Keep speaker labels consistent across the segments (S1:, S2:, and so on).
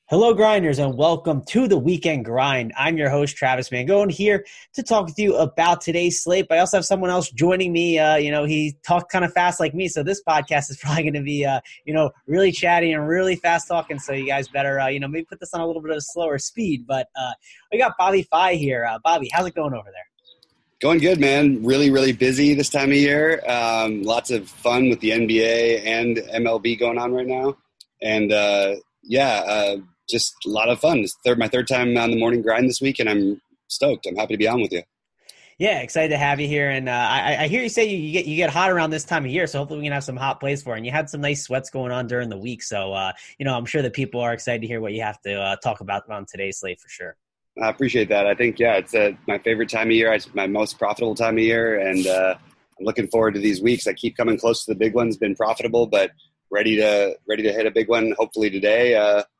S1: Hello, grinders, and welcome to the Weekend Grind. I'm your host, Travis Mangone, here to talk with you about today's slate. But I also have someone else joining me. He talked kind of fast like me, so this podcast is probably going to be, really chatty and really fast talking. So you guys better, maybe put this on a little bit of a slower speed. But we got Bobby Fye here. Bobby, how's it going over there?
S2: Going good, man. Really, really busy this time of year. Lots of fun with the NBA and MLB going on right now. And, just a lot of fun. It's my third time on the morning grind this week, and I'm stoked. I'm happy to be on with you.
S1: Yeah, excited to have you here. And I hear you say you get hot around this time of year, so hopefully we can have some hot plays for you. And you had some nice sweats going on during the week. So, I'm sure that people are excited to hear what you have to talk about on today's slate for sure.
S2: I appreciate that. I think, it's my favorite time of year. It's my most profitable time of year, and I'm looking forward to these weeks. I keep coming close to the big ones, been profitable, but ready to hit a big one, hopefully today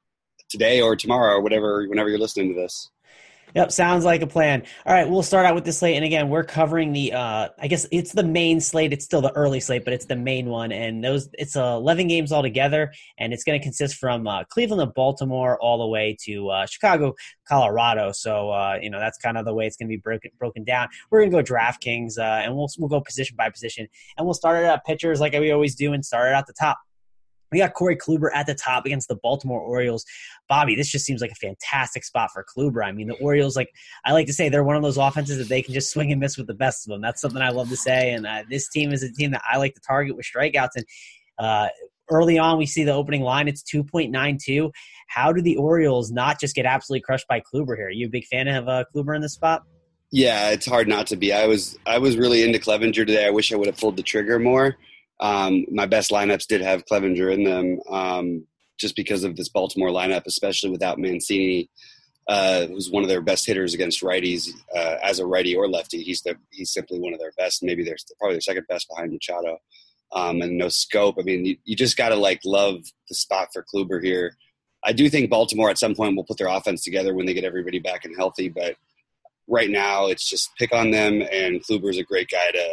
S2: or tomorrow or whenever you're listening to this.
S1: Yep, sounds like a plan. All right, we'll start out with the slate. And again, we're covering the, I guess it's the main slate. It's still the early slate, but it's the main one. And it's 11 games altogether. And it's going to consist from Cleveland to Baltimore all the way to Chicago, Colorado. So, that's kind of the way it's going to be broken down. We're going to go DraftKings, and we'll go position by position. And we'll start it at pitchers like we always do and start it at the top. We got Corey Kluber at the top against the Baltimore Orioles. Bobby, this just seems like a fantastic spot for Kluber. I mean, the Orioles, I like to say, they're one of those offenses that they can just swing and miss with the best of them. That's something I love to say. And this team is a team that I like to target with strikeouts. And early on, we see the opening line. It's 2.92. How do the Orioles not just get absolutely crushed by Kluber here? Are you a big fan of Kluber in this spot?
S2: Yeah, it's hard not to be. I was really into Clevenger today. I wish I would have pulled the trigger more. My best lineups did have Clevenger in them, just because of this Baltimore lineup, especially without Mancini, who's one of their best hitters against righties, as a righty or lefty. He's simply one of their best. Maybe they're probably their second best behind Machado, and no scope. I mean, you just got to love the spot for Kluber here. I do think Baltimore at some point will put their offense together when they get everybody back and healthy, but right now it's just pick on them, and Kluber's a great guy to.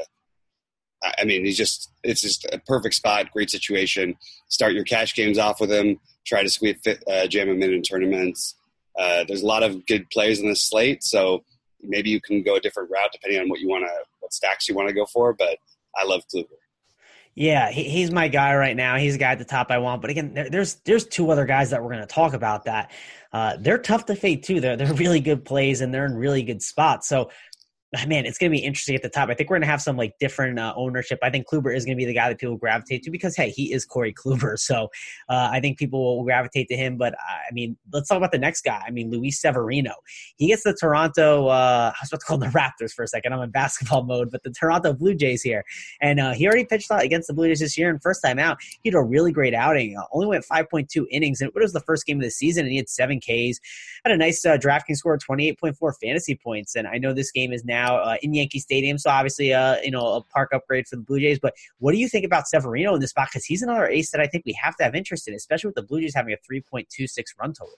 S2: I mean, it's just a perfect spot, great situation. Start your cash games off with him. Try to jam him in tournaments. There's a lot of good plays in this slate, so maybe you can go a different route depending on what stacks you want to go for. But I love Kluber.
S1: Yeah, he's my guy right now. He's the guy at the top I want. But again, there's two other guys that we're going to talk about that they're tough to fade too. They're really good plays and they're in really good spots. So. Man, it's going to be interesting at the top. I think we're going to have some different ownership. I think Kluber is going to be the guy that people gravitate to because, hey, he is Corey Kluber. So I think people will gravitate to him. But, let's talk about the next guy. Luis Severino. He gets the Toronto I was about to call them the Raptors for a second. I'm in basketball mode, but the Toronto Blue Jays here. And he already pitched against the Blue Jays this year. And first time out, he had a really great outing. Only went 5.2 innings. And it was the first game of the season, and he had 7 Ks. Had a nice DraftKings score of 28.4 fantasy points. And I know this game is now in Yankee Stadium, so obviously a park upgrade for the Blue Jays. But what do you think about Severino in this spot? Because he's another ace that I think we have to have interest in, especially with the Blue Jays having a 3.26 run total.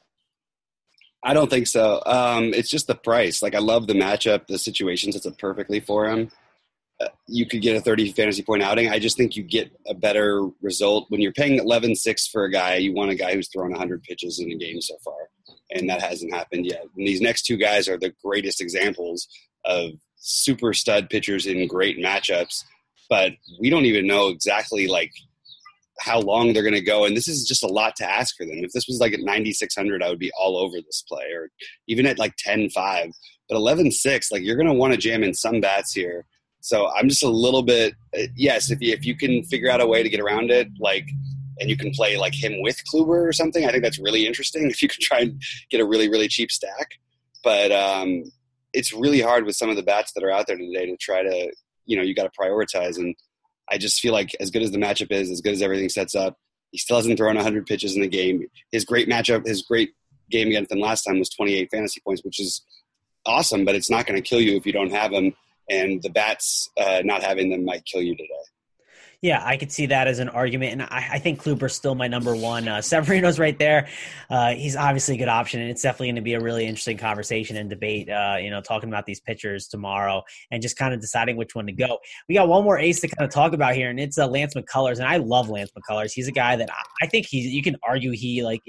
S2: I don't think so. It's just the price. I love the matchup. The situation sets up perfectly for him. You could get a 30 fantasy point outing. I just think you get a better result when you're paying 11.6 for a guy. You want a guy who's thrown 100 pitches in a game so far, and that hasn't happened yet. And these next two guys are the greatest examples of super stud pitchers in great matchups, but we don't even know exactly how long they're going to go. And this is just a lot to ask for them. If this was at 9,600, I would be all over this play, or even at 10.5, but 11.6, you're going to want to jam in some bats here. So I'm just a little bit, yes, if you can figure out a way to get around it, and you can play him with Kluber or something, I think that's really interesting if you can try and get a really, really cheap stack. But, it's really hard with some of the bats that are out there today to try to, you got to prioritize. And I just feel like as good as the matchup is, as good as everything sets up, he still hasn't thrown 100 pitches in the game. His great game against them last time was 28 fantasy points, which is awesome, but it's not going to kill you if you don't have them. And the bats not having them might kill you today.
S1: Yeah, I could see that as an argument, and I think Kluber's still my number one. Severino's right there. He's obviously a good option, and it's definitely going to be a really interesting conversation and debate, talking about these pitchers tomorrow and just kind of deciding which one to go. We got one more ace to kind of talk about here, and it's Lance McCullers, and I love Lance McCullers. He's a guy that I think you can argue he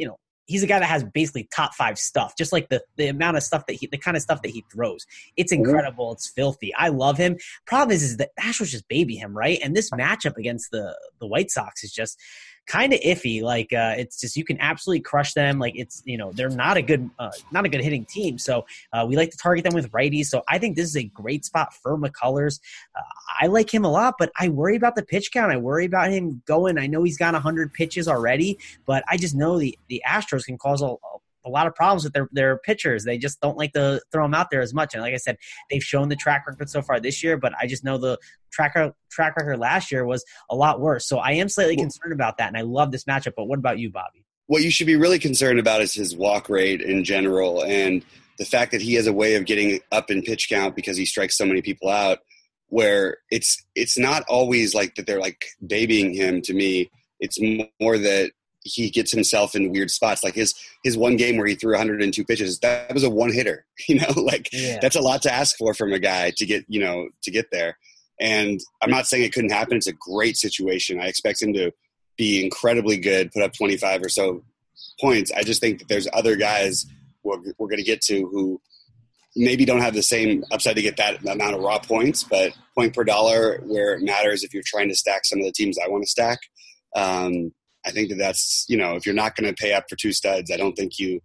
S1: he's a guy that has basically top 5 stuff, just like the amount of stuff the kind of stuff that he throws. It's incredible. It's filthy. I love him. Problem is the Astros just baby him, right? And this matchup against the White Sox is just kind of iffy. Like it's just, you can absolutely crush them. Like it's, they're not a good hitting team. So we like to target them with righties. So I think this is a great spot for McCullers. I like him a lot, but I worry about the pitch count. I worry about him going. I know he's got 100 pitches already, but I just know the Astros can cause a lot of problems with their pitchers. They just don't like to throw them out there as much. And like I said, they've shown the track record so far this year, but I just know the track record last year was a lot worse. So I am slightly concerned about that, and I love this matchup. But what about you, Bobby?
S2: What you should be really concerned about is his walk rate in general, and the fact that he has a way of getting up in pitch count because he strikes so many people out, where it's not always like that they're like babying him. To me, it's more that he gets himself in weird spots. Like his one game where he threw 102 pitches, that was a one hitter, That's a lot to ask for from a guy to get there. And I'm not saying it couldn't happen. It's a great situation. I expect him to be incredibly good, put up 25 or so points. I just think that there's other guys we're going to get to who maybe don't have the same upside to get that amount of raw points, but point per dollar where it matters if you're trying to stack some of the teams I want to stack. I think that's, if you're not going to pay up for 2 studs, I don't think you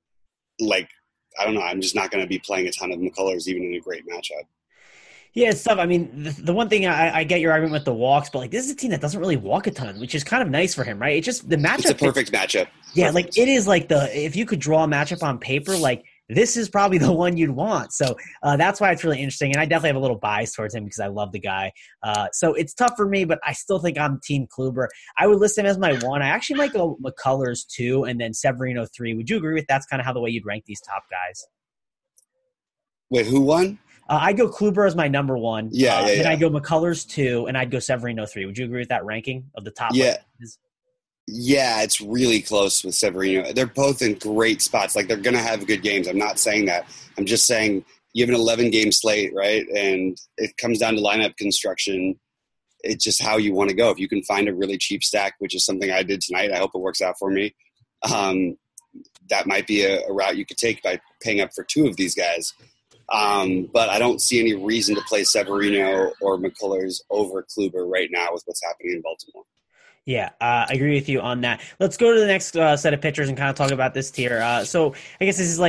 S2: I'm just not going to be playing a ton of McCullers even in a great matchup.
S1: Yeah, it's tough. I mean, the one thing I get your argument with the walks, but this is a team that doesn't really walk a ton, which is kind of nice for him, right? It's just the matchup.
S2: It's a perfect matchup.
S1: Yeah,
S2: perfect.
S1: It is if you could draw a matchup on paper, this is probably the one you'd want. So that's why it's really interesting. And I definitely have a little bias towards him because I love the guy. So it's tough for me, but I still think I'm Team Kluber. I would list him as my 1. I actually might go McCullers 2 and then Severino 3. Would you agree with that's kind of how the way you'd rank these top guys?
S2: Wait, who won?
S1: I'd go Kluber as my number 1.
S2: Yeah.
S1: Then I'd go McCullers 2, and I'd go Severino 3. Would you agree with that ranking of the top?
S2: Yeah. Yeah, it's really close with Severino. They're both in great spots. They're going to have good games. I'm not saying that. I'm just saying you have an 11-game slate, right? And it comes down to lineup construction. It's just how you want to go. If you can find a really cheap stack, which is something I did tonight, I hope it works out for me. That might be a route you could take by paying up for 2 of these guys. But I don't see any reason to play Severino or McCullers over Kluber right now with what's happening in Baltimore.
S1: Yeah, I agree with you on that. Let's go to the next set of pitchers and kind of talk about this tier. So I guess this is the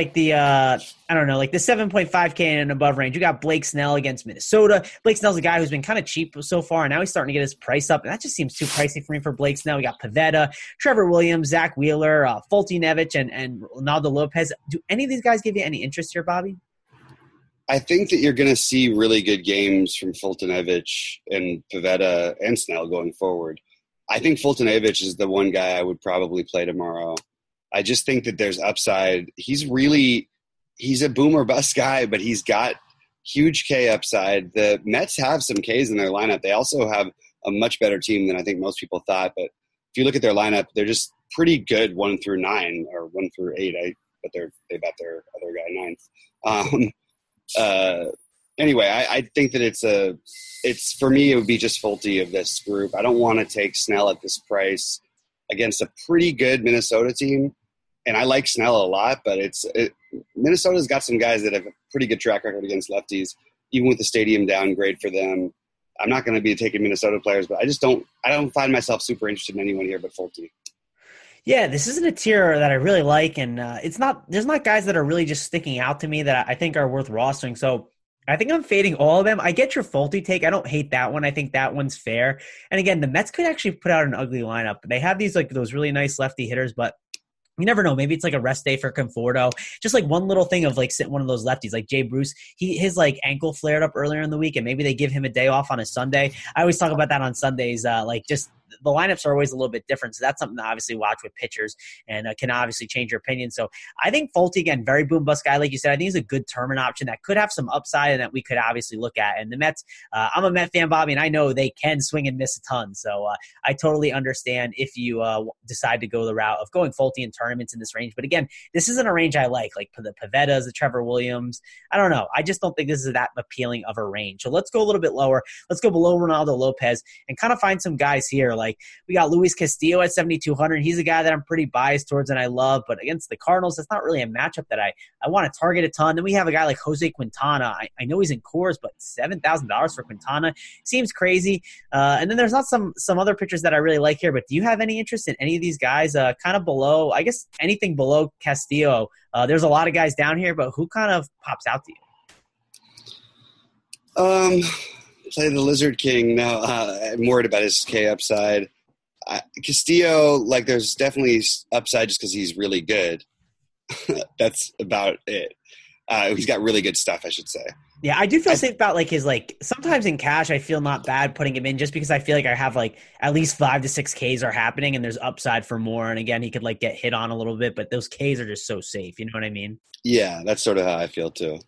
S1: 7.5K and above range. You got Blake Snell against Minnesota. Blake Snell's a guy who's been kind of cheap so far, and now he's starting to get his price up, and that just seems too pricey for me for Blake Snell. We got Pivetta, Trevor Williams, Zach Wheeler, Foltynewicz, and Ronaldo Lopez. Do any of these guys give you any interest here, Bobby?
S2: I think that you're going to see really good games from Foltynewicz and Pivetta and Snell going forward. I think Foltynewicz is the one guy I would probably play tomorrow. I just think that there's upside. He's a boom or bust guy, but he's got huge K upside. The Mets have some Ks in their lineup. They also have a much better team than I think most people thought. But if you look at their lineup, they're just pretty good 1 through 9 or 1 through 8. But they bet their other guy 9th. Anyway, I think that it's for me, it would be just Folty of this group. I don't want to take Snell at this price against a pretty good Minnesota team. And I like Snell a lot, but Minnesota's got some guys that have a pretty good track record against lefties, even with the stadium downgrade for them. I'm not going to be taking Minnesota players, but I don't find myself super interested in anyone here but Folty.
S1: Yeah, this isn't a tier that I really like, and there's not guys that are really just sticking out to me that I think are worth rostering. So I think I'm fading all of them. I get your Folty take. I don't hate that one. I think that one's fair. And again, the Mets could actually put out an ugly lineup. They have those really nice lefty hitters, but you never know. Maybe it's a rest day for Conforto. Just one little thing of sitting one of those lefties, like Jay Bruce. His ankle flared up earlier in the week, and maybe they give him a day off on a Sunday. I always talk about that on Sundays. Just the lineups are always a little bit different. So that's something to obviously watch with pitchers and can obviously change your opinion. So I think Folty, again, very boom bust guy. Like you said, I think he's a good tournament option that could have some upside and that we could obviously look at. And the Mets, I'm a Met fan, Bobby, and I know they can swing and miss a ton. So I totally understand if you decide to go the route of going Folty in tournaments in this range. But again, this isn't a range I like the Pavettas, the Trevor Williams. I don't know. I just don't think this is that appealing of a range. So let's go a little bit lower. Let's go below Ronaldo Lopez and kind of find some guys here Like we got Luis Castillo at 7,200. He's a guy that I'm pretty biased towards and I love, but against the Cardinals, that's not really a matchup that I want to target a ton. Then we have a guy like Jose Quintana. I know he's in Coors, but $7,000 for Quintana seems crazy. And then there's not some other pitchers that I really like here, but do you have any interest in any of these guys kind of below, I guess anything below Castillo? There's a lot of guys down here, but who kind of pops out to you?
S2: Play the Lizard King. No, I'm worried about his K upside. Castillo, like there's definitely upside just because he's really good. That's about it. He's got really good stuff, I should say.
S1: Yeah, I do feel safe about like his like sometimes in cash I feel not bad putting him in just because I feel like I have like at least 5 to 6 Ks are happening and there's upside for more. And again, he could like get hit on a little bit, but those Ks are just so safe. You know what I mean?
S2: Yeah, that's sort of how I feel too.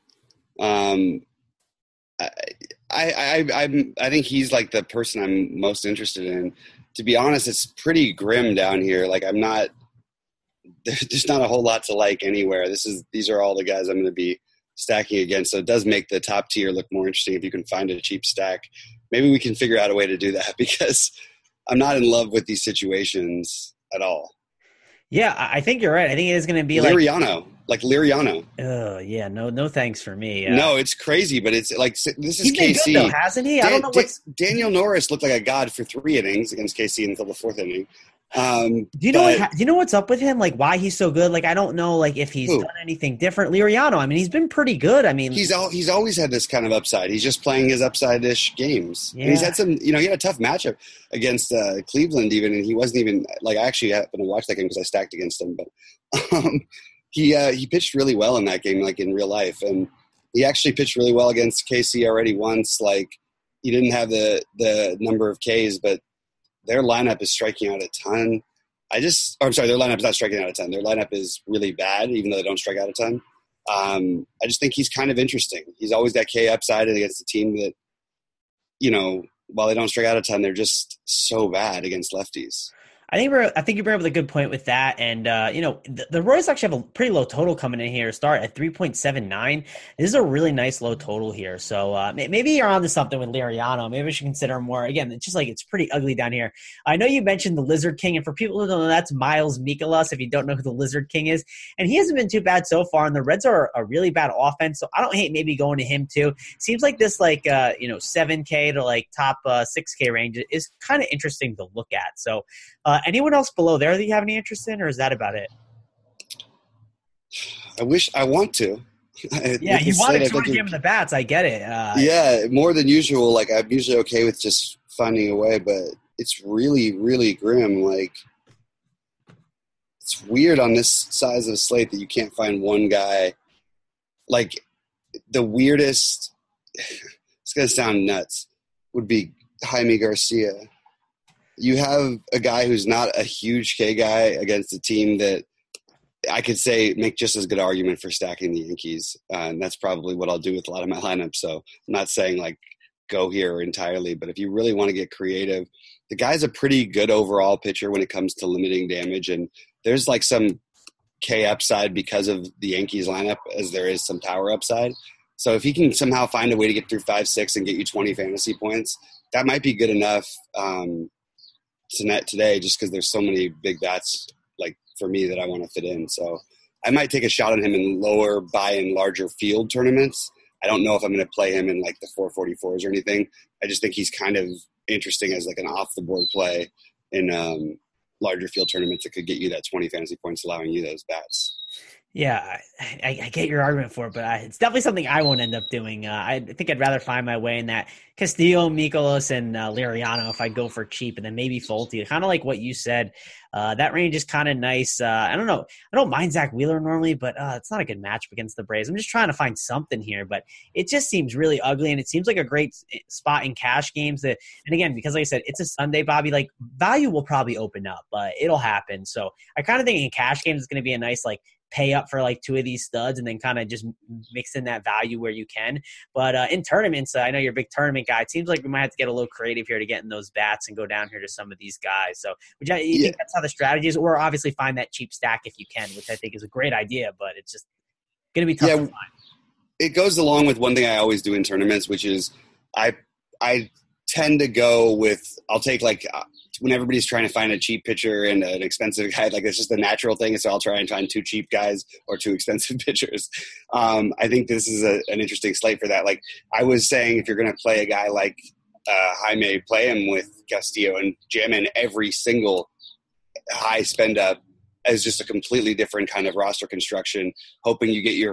S2: I think he's like the person I'm most interested in. To be honest, it's pretty grim down here. Like there's not a whole lot to like anywhere. These are all the guys I'm going to be stacking against. So it does make the top tier look more interesting if you can find a cheap stack. Maybe we can figure out a way to do that because I'm not in love with these situations at all.
S1: Yeah, I think you're right. I think it is going to be
S2: Liriano.
S1: Oh, yeah. No thanks for me.
S2: No, it's crazy, but it's like this is
S1: he's been
S2: KC.
S1: Good, though, hasn't he? I don't know
S2: Daniel Norris looked like a god for 3 innings against KC until the 4th inning.
S1: Do you know what's up with him? Like why he's so good? Like I don't know. Like if he's done anything different. Liriano. I mean, he's been pretty good. I mean,
S2: he's always had this kind of upside. He's just playing his upside-ish games.
S1: Yeah.
S2: And he's had some. He had a tough matchup against Cleveland even, and he wasn't even like. I actually happened to watch that game because I stacked against him, but he pitched really well in that game, like in real life, and he actually pitched really well against KC already once. Like he didn't have the number of Ks, but their lineup is striking out a ton. Their lineup is not striking out a ton. Their lineup is really bad, even though they don't strike out a ton. I just think he's kind of interesting. He's always got K upside against a team that, while they don't strike out a ton, they're just so bad against lefties.
S1: I think you bring up a good point with that. And, the Royals actually have a pretty low total coming in here to start at 3.79. This is a really nice low total here. So maybe you're onto something with Liriano. Maybe we should consider more. Again, it's just like it's pretty ugly down here. I know you mentioned the Lizard King. And for people who don't know, that's Miles Mikolas, if you don't know who the Lizard King is. And he hasn't been too bad so far. And the Reds are a really bad offense. So I don't hate maybe going to him too. Seems like this 7K to like top 6K range is kind of interesting to look at. So anyone else below there that you have any interest in, or is that about it?
S2: I want to.
S1: Yeah, you want to sort of give him the bats. I get it.
S2: Yeah, more than usual. Like I'm usually okay with just finding a way, but it's really, really grim. Like it's weird on this size of a slate that you can't find one guy. Like the weirdest, it's going to sound nuts, would be Jaime Garcia. You have a guy who's not a huge K guy against a team that I could say make just as good argument for stacking the Yankees. And that's probably what I'll do with a lot of my lineups. So I'm not saying like go here entirely, but if you really want to get creative, the guy's a pretty good overall pitcher when it comes to limiting damage. And there's like some K upside because of the Yankees lineup as there is some power upside. So if he can somehow find a way to get through 5-6 and get you 20 fantasy points, that might be good enough to net today just because there's so many big bats like for me that I want to fit in. So I might take a shot on him in lower buy and larger field tournaments. I don't know if I'm going to play him in like the 444s or anything. I just think he's kind of interesting as like an off the board play in larger field tournaments that could get you that 20 fantasy points, allowing you those bats.
S1: Yeah, I get your argument for it, but it's definitely something I won't end up doing. I think I'd rather find my way in that Castillo, Mikolas, and Liriano if I go for cheap, and then maybe Folty. Kind of like what you said. That range is kind of nice. I don't know. I don't mind Zach Wheeler normally, but it's not a good matchup against the Braves. I'm just trying to find something here, but it just seems really ugly, and it seems like a great spot in cash games. And again, because like I said, it's a Sunday, Bobby. Like value will probably open up, but it'll happen. So I kind of think in cash games it's going to be a nice like pay up for like 2 of these studs and then kind of just mix in that value where you can. But in tournaments, I know you're a big tournament guy. It seems like we might have to get a little creative here to get in those bats and go down here to some of these guys. So you think that's how the strategy is? Or obviously find that cheap stack if you can, which I think is a great idea, but it's just going to be tough to find.
S2: It goes along with one thing I always do in tournaments, which is I tend to go with, I'll take like when everybody's trying to find a cheap pitcher and an expensive guy, like it's just a natural thing. So I'll try and find 2 cheap guys or 2 expensive pitchers. I think this is an interesting slate for that. Like I was saying, if you're going to play a guy like Jaime, play him with Castillo and jam in every single high spend up as just a completely different kind of roster construction, hoping you get your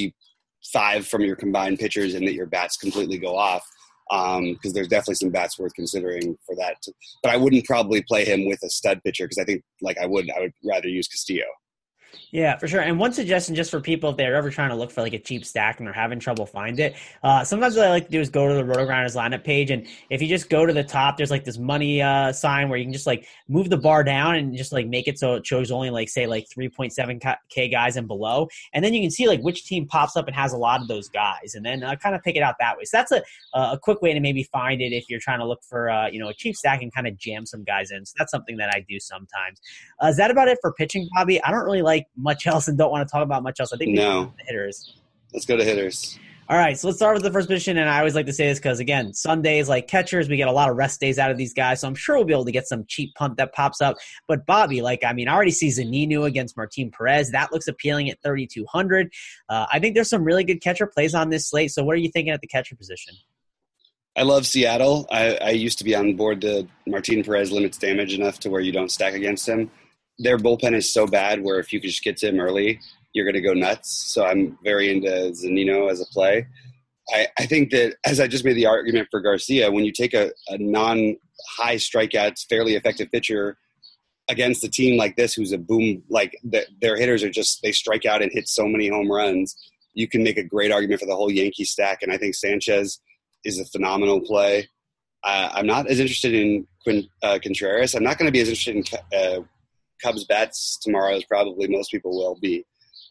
S2: 45 from your combined pitchers and that your bats completely go off. Because there's definitely some bats worth considering for that. But I wouldn't probably play him with a stud pitcher because I think like I would rather use Castillo.
S1: Yeah, for sure. And one suggestion just for people, if they're ever trying to look for like a cheap stack and they're having trouble find it, sometimes what I like to do is go to the RotoGrinders lineup page. And if you just go to the top, there's like this money sign where you can just like move the bar down and just like make it so it shows only like, say, like 3.7K guys and below. And then you can see like which team pops up and has a lot of those guys and then kind of pick it out that way. So that's a quick way to maybe find it if you're trying to look for, a cheap stack and kind of jam some guys in. So that's something that I do sometimes. Is that about it for pitching, Bobby? I don't really like much else and don't want to talk about much else. I think we
S2: no.
S1: Go to the hitters.
S2: Let's go to hitters.
S1: All right, so let's start with the first position, and I always like to say this because, again, Sundays, like catchers, we get a lot of rest days out of these guys, so I'm sure we'll be able to get some cheap punt that pops up. But, Bobby, I already see Zunino against Martin Perez. That looks appealing at 3,200. I think there's some really good catcher plays on this slate, so what are you thinking at the catcher position?
S2: I love Seattle. I used to be on board the Martin Perez limits damage enough to where you don't stack against him. Their bullpen is so bad where if you could just get to him early, you're going to go nuts. So I'm very into Zunino as a play. I think that, as I just made the argument for Garcia, when you take a non-high strikeouts, fairly effective pitcher against a team like this who's a boom, like their hitters are just, they strike out and hit so many home runs, you can make a great argument for the whole Yankee stack. And I think Sanchez is a phenomenal play. I'm not as interested in Contreras. I'm not going to be as interested in Cubs bats tomorrow as probably most people will be.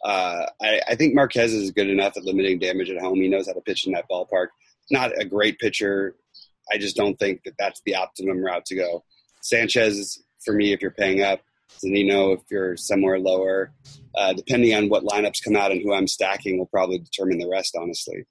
S2: I think Marquez is good enough at limiting damage at home. He knows how to pitch in that ballpark. Not a great pitcher. I just don't think that that's the optimum route to go. Sanchez, for me, if you're paying up. Zunino, if you're somewhere lower. Depending on what lineups come out and who I'm stacking will probably determine the rest, honestly.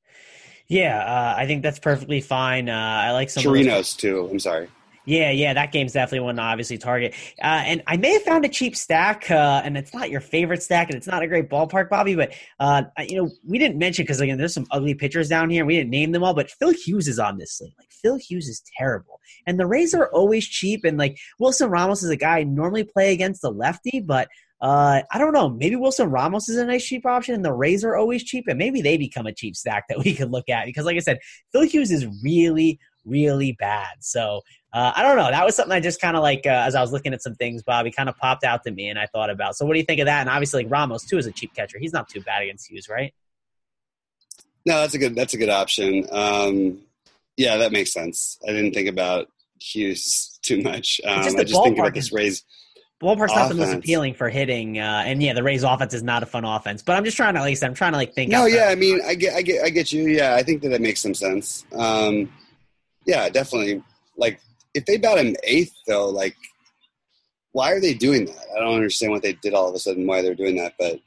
S1: Yeah, I think that's perfectly fine. I like some
S2: Chirinos, too. I'm sorry.
S1: Yeah, that game's definitely one to obviously target. And I may have found a cheap stack, and it's not your favorite stack, and it's not a great ballpark, Bobby, but, we didn't mention, because, again, there's some ugly pitchers down here, and we didn't name them all, but Phil Hughes is on this slate. Phil Hughes is terrible. And the Rays are always cheap, and, Wilson Ramos is a guy I normally play against the lefty, but I don't know. Maybe Wilson Ramos is a nice cheap option, and the Rays are always cheap, and maybe they become a cheap stack that we could look at, because, like I said, Phil Hughes is really, really bad. So I don't know. That was something I just kind of as I was looking at some things, Bobby, kind of popped out to me and I thought about. So what do you think of that? And obviously Ramos too is a cheap catcher. He's not too bad against Hughes, right?
S2: No, that's a good option. Yeah, that makes sense. I didn't think about Hughes too much. I just think about this Rays.
S1: Ballpark's not the most appealing for hitting, and the Rays offense is not a fun offense. But I'm just trying to think.
S2: No, yeah, I mean, I get you. Yeah, I think that makes some sense. Yeah, definitely. If they bat him eighth, though, why are they doing that? I don't understand what they did all of a sudden, why they're doing that. But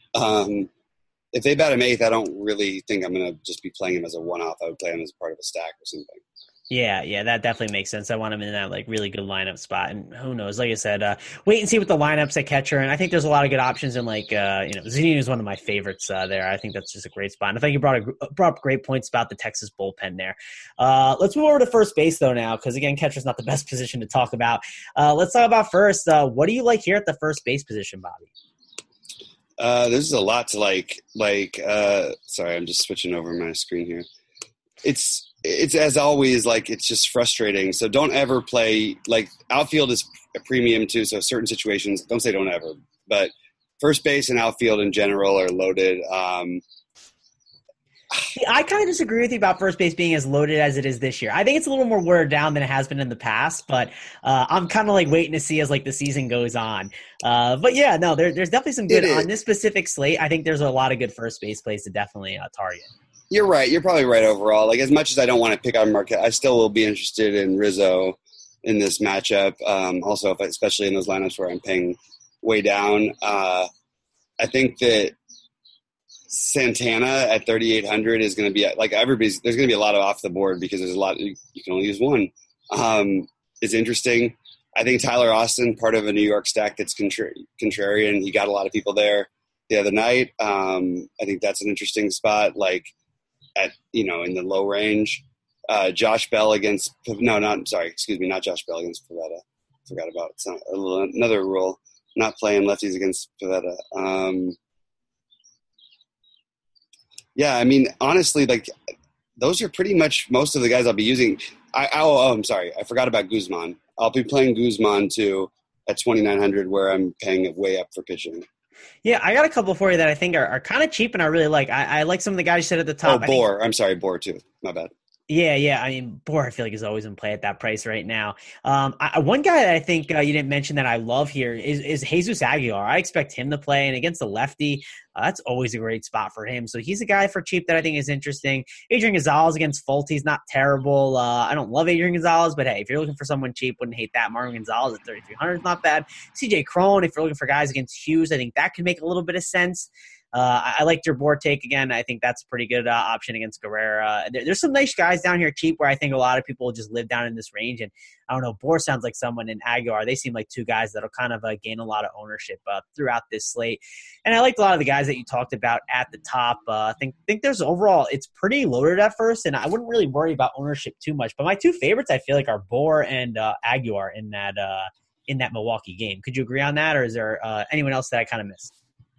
S2: if they bat him eighth, I don't really think I'm going to just be playing him as a one-off. I would play him as part of a stack or something.
S1: Yeah, that definitely makes sense. I want him in that really good lineup spot, and who knows? Like I said, wait and see what the lineups at catcher. And I think there's a lot of good options. And Zunino is one of my favorites there. I think that's just a great spot. And I think you brought up great points about the Texas bullpen there. Let's move over to first base though now, because again, catcher's not the best position to talk about. Let's talk about first. What do you like here at the first base position, Bobby?
S2: There's a lot to like. Sorry, I'm just switching over my screen here. It's as always, it's just frustrating. So don't ever play, outfield is a premium too. So certain situations, don't say don't ever, but first base and outfield in general are loaded.
S1: I kind of disagree with you about first base being as loaded as it is this year. I think it's a little more watered down than it has been in the past, but I'm kind of waiting to see as the season goes on. But yeah, no, there's definitely some good on this specific slate. I think there's a lot of good first base plays to definitely target.
S2: You're right. You're probably right overall. As much as I don't want to pick on Marquez, I still will be interested in Rizzo in this matchup. Also, especially in those lineups where I'm paying way down. I think that Santana at 3,800 is going to be there's going to be a lot of off the board because there's a lot. You can only use one. It's interesting. I think Tyler Austin, part of a New York stack that's contrarian. He got a lot of people there the other night. I think that's an interesting spot, like in the low range. Josh Bell against not Josh Bell against Pavetta. Forgot about it's not, another rule. Not playing lefties against Pavetta. Yeah, I mean, honestly, like those are pretty much most of the guys I'll be using. I'm sorry, I forgot about Guzman. I'll be playing Guzman too at 2,900, where I'm paying way up for pitching.
S1: Yeah, I got a couple for you that I think are kind of cheap and I really like. I like some of the guys you said at the top.
S2: Oh, Bohr. I'm sorry, Bohr too. My bad.
S1: Yeah. I mean, Bohr, I feel like is always in play at that price right now. One guy that I think you didn't mention that I love here is Jesus Aguilar. I expect him to play, and against the lefty, that's always a great spot for him. So he's a guy for cheap that I think is interesting. Adrian Gonzalez against Fulte is not terrible. I don't love Adrian Gonzalez, but hey, if you're looking for someone cheap, wouldn't hate that. Marwin Gonzalez at 3,300 is not bad. CJ Cron, if you're looking for guys against Hughes, I think that could make a little bit of sense. I liked your Bohr take again. I think that's a pretty good option against Guerrera. There's some nice guys down here cheap where I think a lot of people will just live down in this range. And I don't know, Bohr sounds like someone, in Aguilar, they seem like two guys that'll kind of gain a lot of ownership throughout this slate. And I liked a lot of the guys that you talked about at the top. I think there's overall, it's pretty loaded at first, and I wouldn't really worry about ownership too much. But my two favorites, I feel like, are Bohr and Aguilar in that Milwaukee game. Could you agree on that, or is there anyone else that I kind of missed?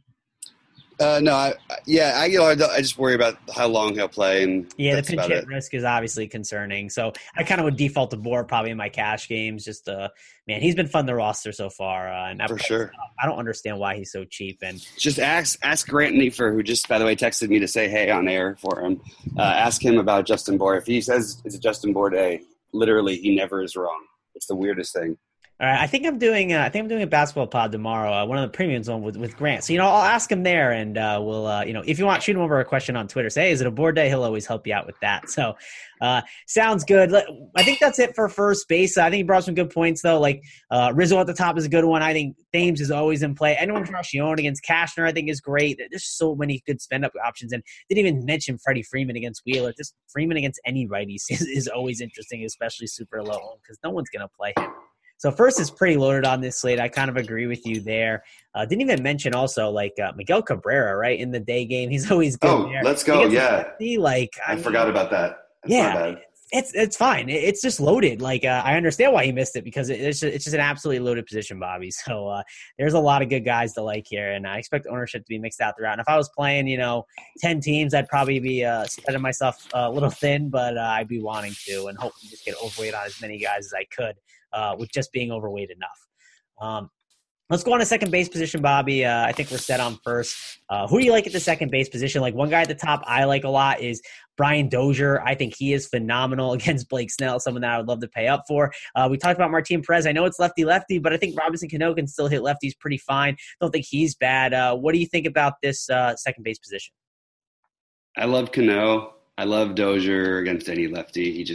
S2: No, Aguilar, I just worry about how long he'll play. And
S1: yeah, the pinch hit risk is obviously concerning. So I kind of would default to Bohr probably in my cash games. Just, man, he's been fun to roster so far. And
S2: for sure.
S1: I don't understand why he's so cheap. And
S2: just ask Grant Neefer, who just, by the way, texted me to say hey on air for him. Ask him about Justin Bohr. If he says it's a Justin Bohr day, literally he never is wrong. It's the weirdest thing.
S1: All right, I think I'm doing a basketball pod tomorrow, one of the premium zone with Grant. So I'll ask him there, and we'll if you want, shoot him over a question on Twitter. Say, hey, is it a board day? He'll always help you out with that. So sounds good. I think that's it for first base. I think he brought some good points though. Like Rizzo at the top is a good one. I think Thames is always in play. Anyone from Marchione against Cashner, I think, is great. There's so many good spend up options, and didn't even mention Freddie Freeman against Wheeler. Just Freeman against any righties is always interesting, especially super low, because no one's gonna play him. So first is pretty loaded on this slate. I kind of agree with you there. Didn't even mention also Miguel Cabrera, right, in the day game. He's always good.
S2: Oh, there. Let's go. Yeah.
S1: I
S2: forgot about that.
S1: That's it's fine. It's just loaded. I understand why he missed it, because it's just an absolutely loaded position, Bobby. So there's a lot of good guys to like here, and I expect ownership to be mixed out throughout. And if I was playing, 10 teams, I'd probably be spreading myself a little thin, but I'd be wanting to and hoping to just get overweight on as many guys as I could. With just being overweight enough. Let's go on to second base position, Bobby. I think we're set on first. Who do you like at the second base position? One guy at the top I like a lot is Brian Dozier. I think he is phenomenal against Blake Snell, someone that I would love to pay up for. We talked about Martin Perez. I know it's lefty-lefty, but I think Robinson Cano can still hit lefties pretty fine. Don't think he's bad. What do you think about this second base position?
S2: I love Cano. I love Dozier against any lefty.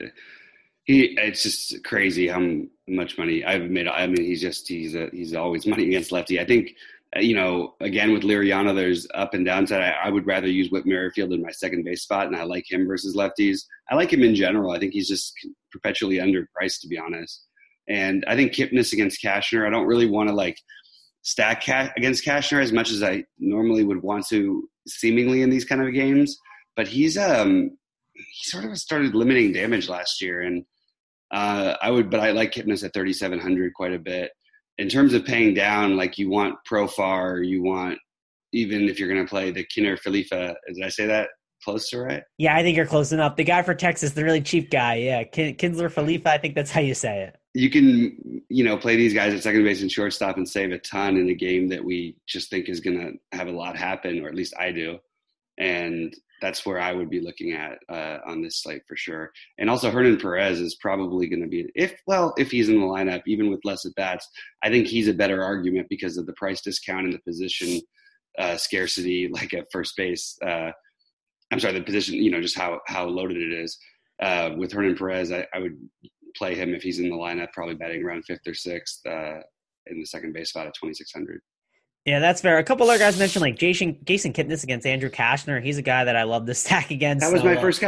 S2: It's just crazy how much money I've made. I mean, he's always money against lefty. I think, again, with Liriano, there's up and downside. I would rather use Whit Merrifield in my second base spot, and I like him versus lefties. I like him in general. I think he's just perpetually underpriced, to be honest. And I think Kipnis against Cashner, I don't really want to stack against Cashner as much as I normally would want to, seemingly in these kind of games. But he sort of started limiting damage last year, and I like Kipnis at 3,700 quite a bit. In terms of paying down, you want Profar, you want, even if you're going to play the Kinner Felifa, did I say that close to right?
S1: Yeah, I think you're close enough. The guy for Texas, the really cheap guy. Yeah, Kinsler Felifa, I think that's how you say it.
S2: You can, play these guys at second base and shortstop and save a ton in a game that we just think is going to have a lot happen, or at least I do. And that's where I would be looking at on this slate for sure. And also Hernan Perez is probably going to be, if he's in the lineup, even with less at bats, I think he's a better argument because of the price discount and the position scarcity, at first base. The position, just how loaded it is. With Hernan Perez, I would play him if he's in the lineup, probably batting around fifth or sixth in the second base spot at 2,600.
S1: Yeah, that's fair. A couple other guys mentioned Jason Kipnis against Andrew Cashner. He's a guy that I love to stack against.
S2: That was my first guy.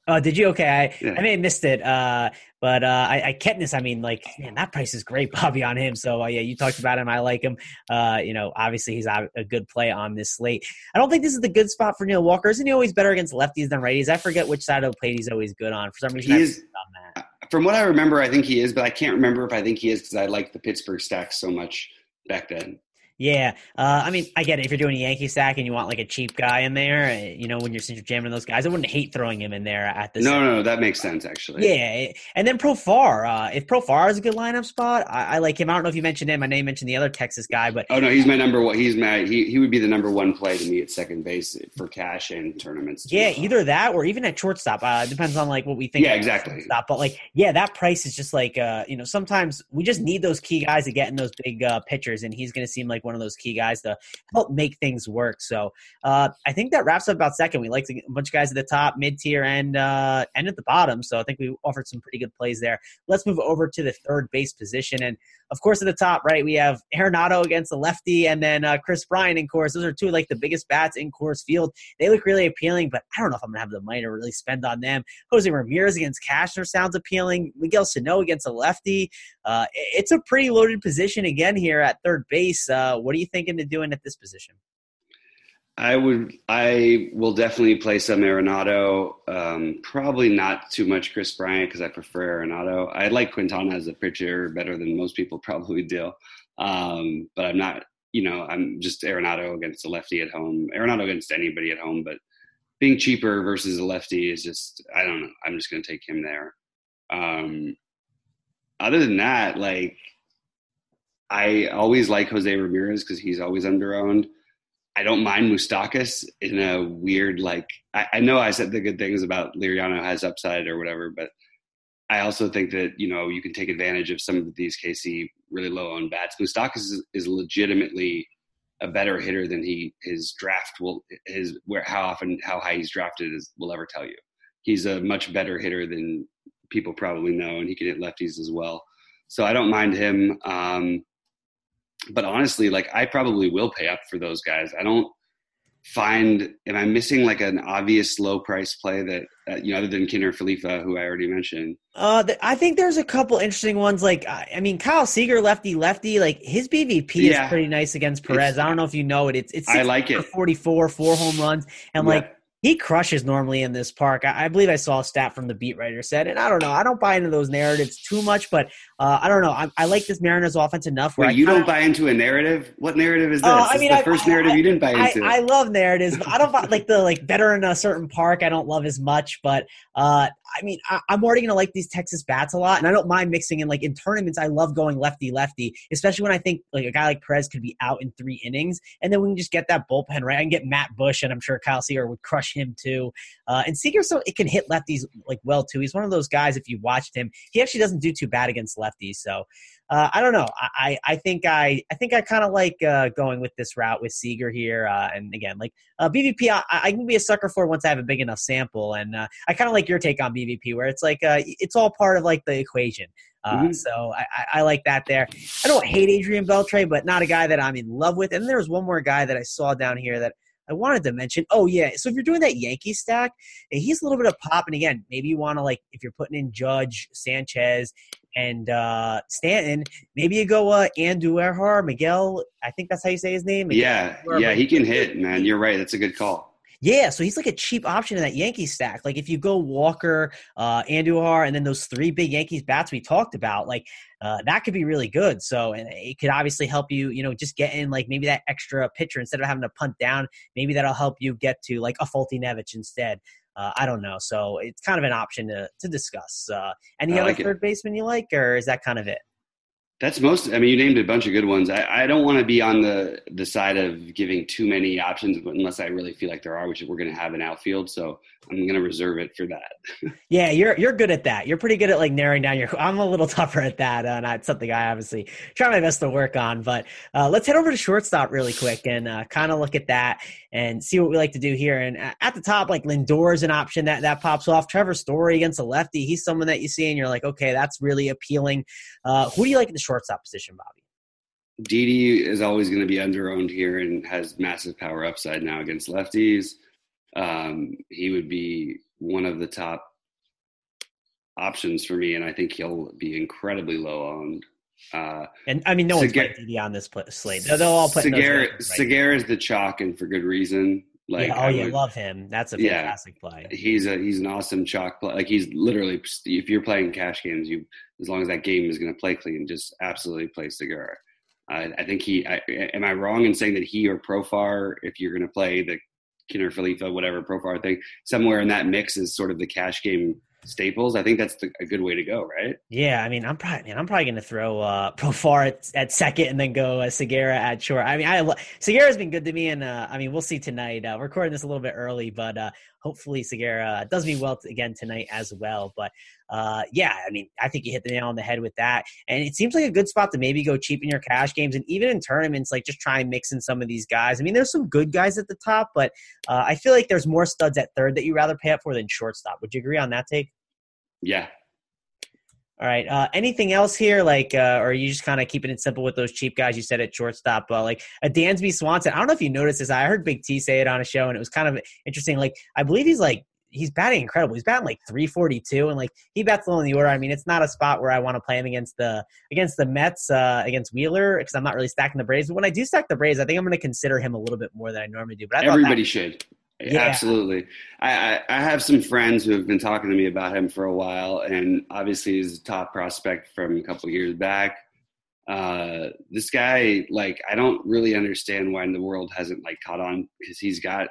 S1: Oh, did you? Okay, I
S2: Yeah.
S1: may have missed it. But I Ketnis, I mean, like, man, that price is great, Bobby, on him. So yeah, you talked about him. I like him. Obviously he's a good play on this slate. I don't think this is the good spot for Neil Walker. Isn't he always better against lefties than righties? I forget which side of the plate he's always good on. For some reason,
S2: He
S1: I've
S2: is,
S1: on that.
S2: from what I remember, I think he is, but I can't remember if I think he is because I liked the Pittsburgh stack so much back then.
S1: Yeah, I mean, I get it. If you're doing a Yankee stack and you want like a cheap guy in there, when since you're jamming those guys, I wouldn't hate throwing him in there at the
S2: No,
S1: center.
S2: no, no, that makes sense actually.
S1: Yeah, and then Profar. If Profar is a good lineup spot, I like him. I don't know if you mentioned him. I know you mentioned the other Texas guy, but
S2: Oh no, he's my number one. He would be the number one play to me at second base for cash and tournaments too.
S1: yeah, either that or even at shortstop. Depends on like what we think.
S2: Yeah, exactly.
S1: Shortstop, but like, yeah, that price is just like, sometimes we just need those key guys to get in those big pitchers, and he's going to seem like one of those key guys to help make things work. So I think that wraps up about second. We like a bunch of guys at the top, mid tier, and at the bottom. So I think we offered some pretty good plays there. Let's move over to the third base position, and of course, at the top, right, we have Arenado against the lefty, and then Chris Bryant in Coors. Those are two like the biggest bats in Coors Field. They look really appealing, but I don't know if I'm gonna have the money to really spend on them. Jose Ramirez against Cashner sounds appealing. Miguel Sano against a lefty. It's a pretty loaded position again here at third base. What are you thinking of doing at this position?
S2: I will definitely play some Arenado. Probably not too much Chris Bryant because I prefer Arenado. I like Quintana as a pitcher better than most people probably do. But I'm not, I'm just Arenado against a lefty at home. Arenado against anybody at home, but being cheaper versus a lefty is just, I don't know. I'm just going to take him there. Other than that, like, I always like Jose Ramirez because he's always underowned. I don't mind Moustakas in a weird, like, I know I said the good things about Liriano has upside or whatever, but I also think that, you can take advantage of some of these KC really low owned bats. Moustakas is legitimately a better hitter than how high he's drafted will ever tell you. He's a much better hitter than people probably know, and he can hit lefties as well. So I don't mind him. But honestly, like, I probably will pay up for those guys. I don't am I missing like an obvious low price play that, other than Kinner Khalifa, who I already mentioned?
S1: I think there's a couple interesting ones. Like, Kyle Seager, lefty, like his BVP is pretty nice against Perez. I don't know if you know it. It's
S2: I like it.
S1: 44, 4 home runs. And like, he crushes normally in this park. I believe I saw a stat from the beat writer said, and I don't know. I don't buy into those narratives too much, but I don't know. I like this Mariners offense enough.
S2: Wait, you don't buy into a narrative? What narrative is this? This is the first narrative you didn't buy into.
S1: I love narratives. But I don't buy the better in a certain park. I don't love as much, but I'm already gonna like these Texas bats a lot, and I don't mind mixing in like in tournaments. I love going lefty, especially when I think like a guy like Perez could be out in 3 innings, and then we can just get that bullpen right. I can get Matt Bush, and I'm sure Kyle Seager would crush him too. And Seager, so it can hit lefties like well too. He's one of those guys. If you watched him, he actually doesn't do too bad against lefties. So I don't know. I think I kind of like going with this route with Seager here. And again, like BVP, I can be a sucker for once I have a big enough sample. And I kind of like your take on BVP, where it's like it's all part of like the equation. So I like that there. I don't hate Adrian Beltre, but not a guy that I'm in love with. And there was one more guy that I saw down here that I wanted to mention. Oh, yeah. So if you're doing that Yankee stack, he's a little bit of pop. And again, maybe you want to, like, if you're putting in Judge, Sanchez, and Stanton, maybe you go Andujar, Miguel. I think that's how you say his name.
S2: Miguel, yeah, he can hit, man. You're right. That's a good call.
S1: Yeah, so he's like a cheap option in that Yankees stack. Like if you go Walker, Andujar, and then those 3 big Yankees bats we talked about, like that could be really good. So, and it could obviously help you, just get in like maybe that extra pitcher instead of having to punt down. Maybe that'll help you get to like a Foltynewicz instead. I don't know. So it's kind of an option to discuss. Any other third baseman you like, or is that kind of it?
S2: That's most. I mean, you named a bunch of good ones. I don't want to be on the side of giving too many options, unless I really feel like there are, which we're going to have an outfield. So I'm going to reserve it for that.
S1: Yeah, you're good at that. You're pretty good at like narrowing down your. I'm a little tougher at that, and it's something I obviously try my best to work on. But let's head over to shortstop really quick and kind of look at that and see what we like to do here. And at the top, like Lindor is an option that pops off. Trevor Story against a lefty. He's someone that you see and you're like, okay, that's really appealing. Who do you like in the shortstop position, Bobby?
S2: Didi is always going to be underowned here and has massive power upside now against lefties. He would be one of the top options for me, and I think he'll be incredibly low owned.
S1: And I mean, no one's playing Didi on this slate. They'll all put
S2: Segura is the chalk, and for good reason. Like,
S1: yeah, love him. That's a fantastic play.
S2: He's an awesome chalk play. Like, he's literally, if you're playing cash games, as long as that game is going to play clean, just absolutely play Segura. I think am I wrong in saying that he or Profar, if you're going to play the Kinner Falifa, whatever Profar thing, somewhere in that mix is sort of the cash game staples? I think that's a good way to go, right?
S1: Yeah, I mean, I'm probably going to throw Profar at second and then go Segura at short. I mean, Segura's been good to me, and I mean, we'll see tonight. We're recording this a little bit early, but hopefully Segura does me well again tonight as well. But yeah, I mean, I think you hit the nail on the head with that, and it seems like a good spot to maybe go cheap in your cash games, and even in tournaments, like just try and mix in some of these guys. I mean, there's some good guys at the top, but I feel like there's more studs at third that you rather pay up for than shortstop. Would you agree on that take?
S2: Yeah.
S1: All right. Anything else here? Like, or are you just kind of keeping it simple with those cheap guys you said at shortstop? Like a Dansby Swanson. I don't know if you noticed this. I heard Big T say it on a show, and it was kind of interesting. Like, I believe he's batting incredible. He's batting like 342, and like he bats low in the order. I mean, it's not a spot where I want to play him against the Mets, against Wheeler, because I'm not really stacking the Braves. But when I do stack the Braves, I think I'm going to consider him a little bit more than I normally do. But
S2: everybody should. Yeah. Absolutely. I have some friends who have been talking to me about him for a while, and obviously he's a top prospect from a couple of years back. This guy, like, I don't really understand why in the world hasn't like caught on, because he's got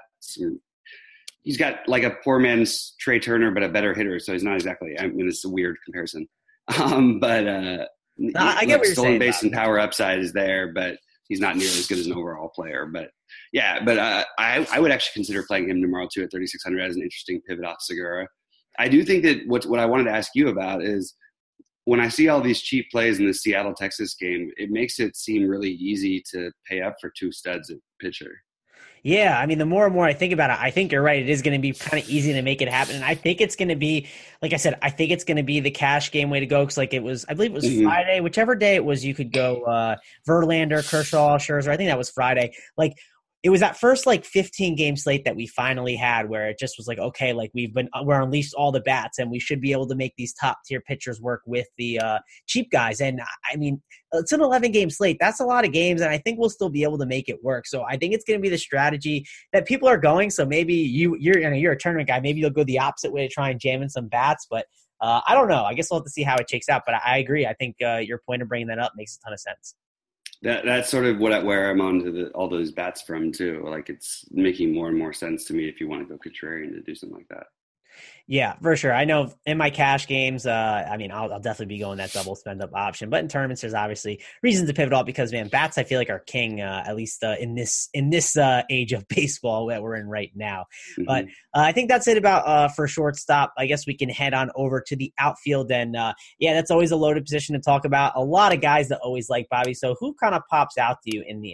S2: like a poor man's Trey Turner, but a better hitter. So he's not exactly, I mean, it's a weird comparison. But
S1: I get what you're
S2: stolen
S1: saying.
S2: Base and power upside is there, but he's not nearly as good as an overall player. But yeah, but I would actually consider playing him tomorrow too at 3,600 as an interesting pivot off Segura. I do think that what I wanted to ask you about is, when I see all these cheap plays in the Seattle-Texas game, it makes it seem really easy to pay up for two studs at pitcher.
S1: Yeah, I mean, the more and more I think about it, I think you're right. It is going to be kind of easy to make it happen. And I think it's going to be, like I said, I think it's going to be the cash game way to go. Because like I believe it was Friday, whichever day it was, you could go Verlander, Kershaw, Scherzer. I think that was Friday. Like, it was that first like 15 game slate that we finally had where it just was like, okay, like we're unleashed all the bats and we should be able to make these top tier pitchers work with the cheap guys. And I mean, it's an 11 game slate. That's a lot of games. And I think we'll still be able to make it work. So I think it's going to be the strategy that people are going. So maybe you're a tournament guy. Maybe you'll go the opposite way to try and jam in some bats, but I don't know. I guess we'll have to see how it shakes out, but I agree. I think your point of bringing that up makes a ton of sense.
S2: That's sort of where I'm on to all those bats from too. Like, it's making more and more sense to me if you want to go contrarian to do something like that.
S1: Yeah, for sure. I know in my cash games, I mean, I'll definitely be going that double spend up option. But in tournaments, there's obviously reasons to pivot off because, man, bats I feel like are king, at least in this age of baseball that we're in right now. Mm-hmm. But I think that's it about for shortstop. I guess we can head on over to the outfield, and yeah, that's always a loaded position to talk about. A lot of guys that always like Bobby. So who kind of pops out to you in the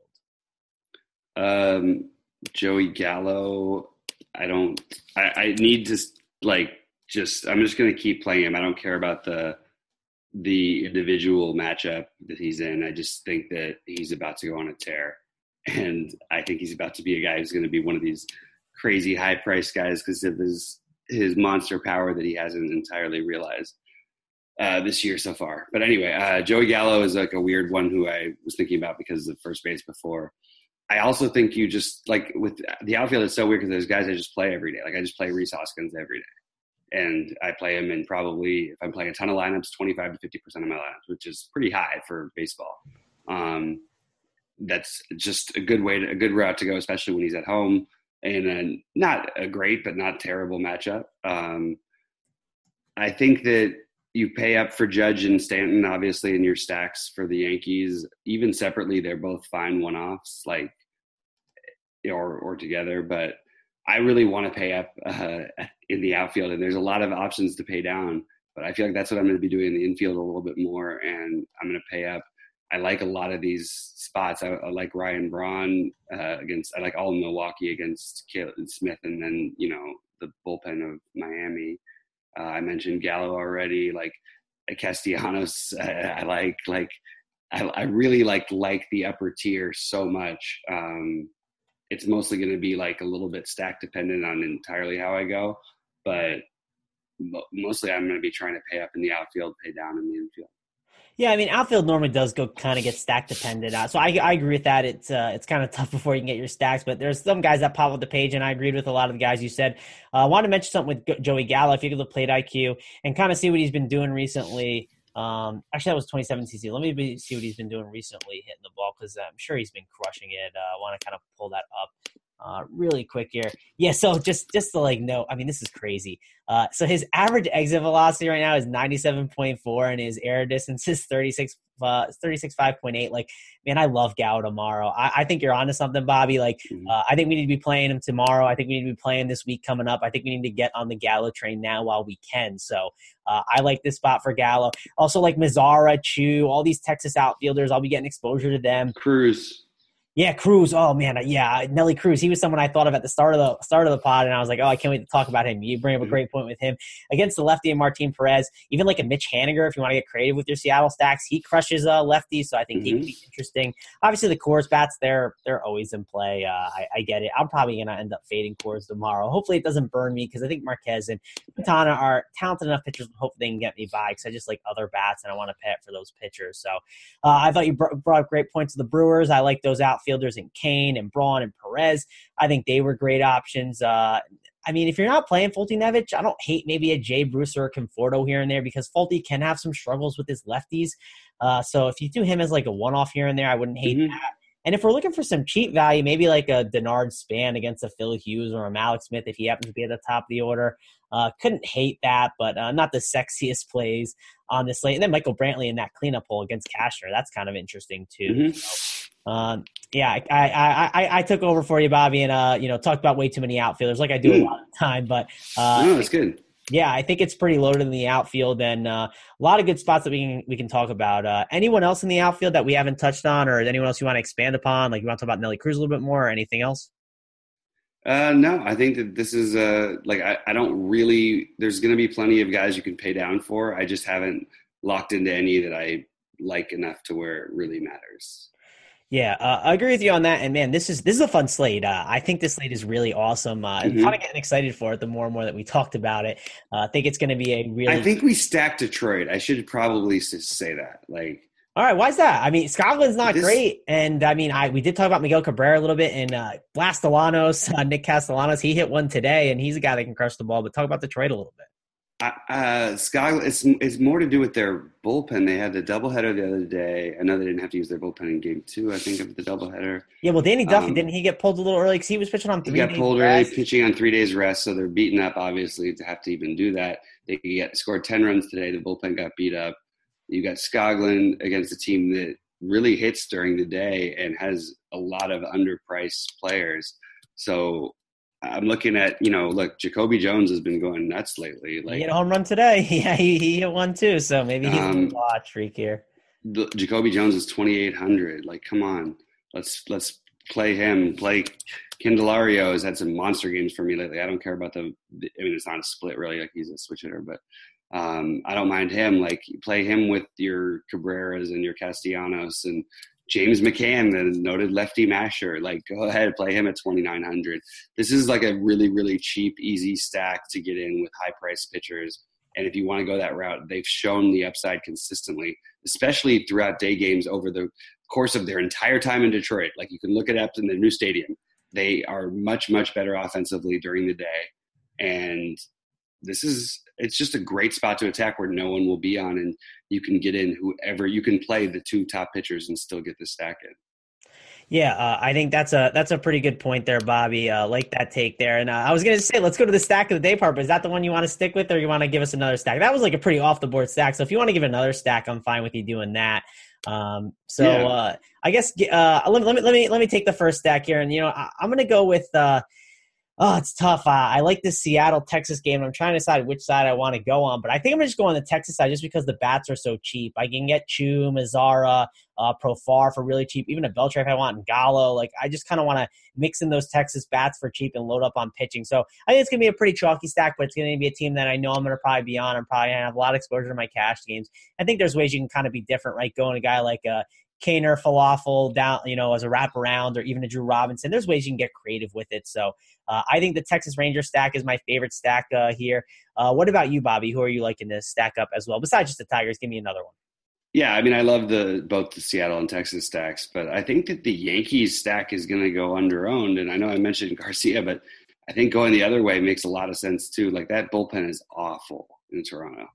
S1: outfield?
S2: Joey Gallo. I need to I'm just going to keep playing him. I don't care about the individual matchup that he's in. I just think that he's about to go on a tear. And I think he's about to be a guy who's going to be one of these crazy high price guys because of his monster power that he hasn't entirely realized this year so far. But anyway, Joey Gallo is like a weird one who I was thinking about because of first base before. I also think you just, like, with the outfield, it's so weird because there's guys I just play every day. Like, I just play Rhys Hoskins every day. And I play him in probably, if I'm playing a ton of lineups, 25 to 50% of my lineups, which is pretty high for baseball. That's just a good route to go, especially when he's at home. And not a great, but not terrible matchup. I think that you pay up for Judge and Stanton, obviously, in your stacks for the Yankees. Even separately, they're both fine one-offs, like, or together. But I really want to pay up in the outfield, and there's a lot of options to pay down. But I feel like that's what I'm going to be doing in the infield a little bit more, and I'm going to pay up. I like a lot of these spots. I like Ryan Braun I like all Milwaukee against Caleb Smith, and then, the bullpen of Miami. I mentioned Gallo already, like Castellanos. I really like the upper tier so much. It's mostly going to be like a little bit stack dependent on entirely how I go, but mostly I'm going to be trying to pay up in the outfield, pay down in the infield.
S1: Yeah, I mean, outfield normally does go kind of get stack dependent. So I agree with that. It's kind of tough before you can get your stacks, but there's some guys that pop up the page, and I agreed with a lot of the guys you said. I want to mention something with Joey Gallo. If you could look plate IQ and kind of see what he's been doing recently. Actually, that was 2017 season. Let me see what he's been doing recently hitting the ball, because I'm sure he's been crushing it. I want to kind of pull that up really quick here. Yeah, so just to like know, I mean, this is crazy. So his average exit velocity right now is 97.4, and his air distance is 36.5.8. Like, man, I love Gallo tomorrow. I think you're onto something, Bobby. Like, I think we need to be playing him tomorrow. I think we need to be playing this week coming up. I think we need to get on the Gallo train now while we can. So I like this spot for Gallo. Also, like Mazara, Chu, all these Texas outfielders, I'll be getting exposure to them.
S2: Cruz.
S1: Yeah, Cruz. Oh man, yeah, Nelly Cruz. He was someone I thought of at the start of the pod, and I was like, oh, I can't wait to talk about him. You bring up a great point with him against the lefty and Martin Perez. Even like a Mitch Haniger, if you want to get creative with your Seattle stacks, he crushes lefties, so I think he can be interesting. Obviously, the Coors bats, they're always in play. I get it. I'm probably gonna end up fading Coors tomorrow. Hopefully, it doesn't burn me, because I think Marquez and Quintana are talented enough pitchers. Hopefully, they can get me by, because I just like other bats and I want to pay it for those pitchers. So I thought you brought up great points to the Brewers. I like those outfielders in Kane and Braun and Perez. I think they were great options. I mean, if you're not playing Foltynewicz, I don't hate maybe a Jay Bruce or a Conforto here and there, because Folty can have some struggles with his lefties. So if you do him as like a one-off here and there, I wouldn't hate that. And if we're looking for some cheap value, maybe like a Denard Span against a Phil Hughes or a Malik Smith if he happens to be at the top of the order. Couldn't hate that, but not the sexiest plays on this slate. And then Michael Brantley in that cleanup hole against Cashner. That's kind of interesting too. So, yeah, I took over for you, Bobby, and talked about way too many outfielders, like I do a lot of the time. But
S2: no, that's good.
S1: Yeah, I think it's pretty loaded in the outfield, and a lot of good spots that we can talk about. Anyone else in the outfield that we haven't touched on, or anyone else you want to expand upon? Like, you want to talk about Nelly Cruz a little bit more, or anything else?
S2: No, I think that this is I don't really. There's going to be plenty of guys you can pay down for. I just haven't locked into any that I like enough to where it really matters.
S1: Yeah, I agree with you on that. And man, this is a fun slate. I think this slate is really awesome. I'm kind of getting excited for it the more and more that we talked about it. I think it's going to be a really.
S2: I think we stacked Detroit. I should probably say that. Like,
S1: all right, why is that? I mean, Scotland's not great, and I mean, we did talk about Miguel Cabrera a little bit, and Blastolanos, Nick Castellanos, he hit one today, and he's a guy that can crush the ball. But talk about Detroit a little bit.
S2: Scotland, it's more to do with their bullpen. They had the doubleheader the other day. I know they didn't have to use their bullpen in game 2, I think, of the doubleheader.
S1: Yeah, well, Danny Duffy, didn't he get pulled a little early because he was pitching on 3 days rest?
S2: He got pulled early, pitching on 3 days rest, so they're beaten up, obviously, to have to even do that. They scored 10 runs today. The bullpen got beat up. You got Scotland against a team that really hits during the day and has a lot of underpriced players. So I'm looking at, look, Jacoby Jones has been going nuts lately. Like,
S1: he hit a home run today. Yeah, he hit one too. So maybe he's a watch freak here.
S2: Jacoby Jones is 2,800. Like, come on, let's play him. Play Candelario has had some monster games for me lately. I don't care about it's not a split really. Like, he's a switch hitter, but I don't mind him. Like, play him with your Cabreras and your Castellanos and James McCann, the noted lefty masher. Like, go ahead, play him at 2,900. This is like a really, really cheap, easy stack to get in with high-priced pitchers. And if you want to go that route, they've shown the upside consistently, especially throughout day games over the course of their entire time in Detroit. Like, you can look it up in the new stadium. They are much, much better offensively during the day. And it's just a great spot to attack where no one will be on, and you can get in whoever. You can play the 2 top pitchers and still get the stack in.
S1: Yeah, I think that's a pretty good point there, Bobby. Like that take there. And I was going to say, let's go to the stack of the day part, but is that the one you want to stick with, or you want to give us another stack? That was like a pretty off-the-board stack. So if you want to give another stack, I'm fine with you doing that. I guess let me take the first stack here. And, I'm going to go with it's tough. I like this Seattle-Texas game. I'm trying to decide which side I want to go on, but I think I'm going to just go on the Texas side just because the bats are so cheap. I can get Chu, Mazzara, Profar for really cheap, even a Beltre if I want, and Gallo. Like, I just kind of want to mix in those Texas bats for cheap and load up on pitching. So I think it's going to be a pretty chalky stack, but it's going to be a team that I know I'm going to probably be on. I'm probably going to have a lot of exposure to my cash games. I think there's ways you can kind of be different, right? Going a guy like Kaner Falafel down, as a wraparound, or even a Drew Robinson. There's ways you can get creative with it. So I think the Texas Rangers stack is my favorite stack here. What about you, Bobby? Who are you liking to stack up as well? Besides just the Tigers, give me another one.
S2: Yeah, I mean, I love both the Seattle and Texas stacks, but I think that the Yankees stack is going to go under-owned. And I know I mentioned Garcia, but I think going the other way makes a lot of sense too. Like, that bullpen is awful in Toronto.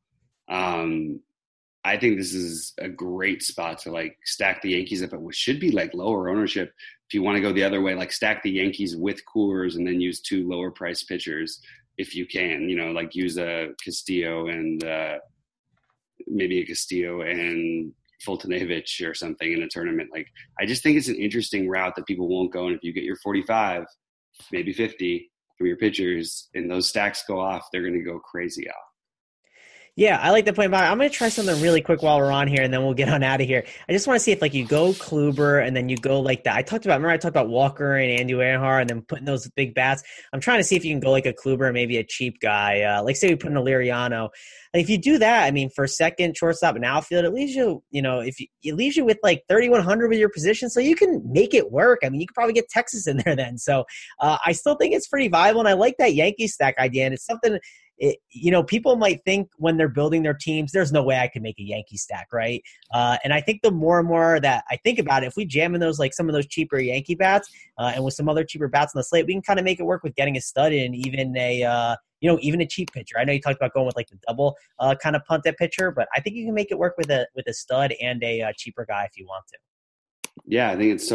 S2: I think this is a great spot to like stack the Yankees up at what should be like lower ownership. If you want to go the other way, like stack the Yankees with Coors and then use 2 lower price pitchers if you can, like use a Castillo and maybe a Castillo and Fultonevich or something in a tournament. Like, I just think it's an interesting route that people won't go. And if you get your 45, maybe 50 from your pitchers and those stacks go off, they're going to go crazy off.
S1: Yeah, I like the point about it. I'm going to try something really quick while we're on here, and then we'll get on out of here. I just want to see if, like, you go Kluber and then you go like that. I talked about Walker and Andy Earnhardt and then putting those big bats. I'm trying to see if you can go like a Kluber, maybe a cheap guy. Like, say we put in a Liriano. Like, if you do that, I mean, for second, shortstop, and outfield, it leaves you, it leaves you with like 3,100 with your position, so you can make it work. I mean, you could probably get Texas in there then. So I still think it's pretty viable, and I like that Yankee stack idea, and it's something – people might think when they're building their teams, there's no way I can make a Yankee stack, right? And I think the more and more that I think about it, if we jam in those, like some of those cheaper Yankee bats and with some other cheaper bats on the slate, we can kind of make it work with getting a stud in, even a cheap pitcher. I know you talked about going with like the double kind of punt that pitcher, but I think you can make it work with a stud and a cheaper guy if you want to.
S2: Yeah, I think it's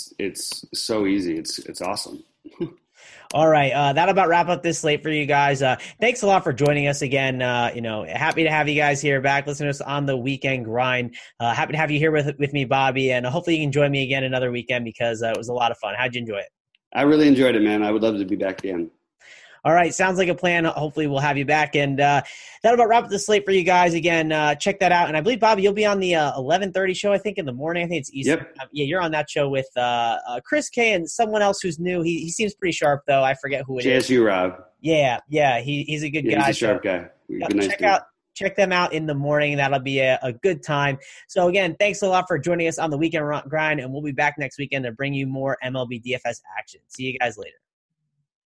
S2: so easy. It's awesome.
S1: All right. That'll about wrap up this slate for you guys. Thanks a lot for joining us again. Happy to have you guys here back listening to us on the Weekend Grind. Happy to have you here with me, Bobby, and hopefully you can join me again another weekend because it was a lot of fun. How'd you enjoy it?
S2: I really enjoyed it, man. I would love to be back again.
S1: All right. Sounds like a plan. Hopefully we'll have you back. And that'll about wrap up the slate for you guys. Again, check that out. And I believe, Bobby, you'll be on the 11:30 show, I think, in the morning. I think it's Eastern.
S2: Yep.
S1: Yeah, you're on that show with Chris K and someone else who's new. He seems pretty sharp, though. I forget who it is.
S2: JSU Rob.
S1: Yeah. He's a good guy.
S2: He's a sharp guy.
S1: Check them out in the morning. That'll be a good time. So, again, thanks a lot for joining us on the Weekend Grind, and we'll be back next weekend to bring you more MLB DFS action. See you guys later.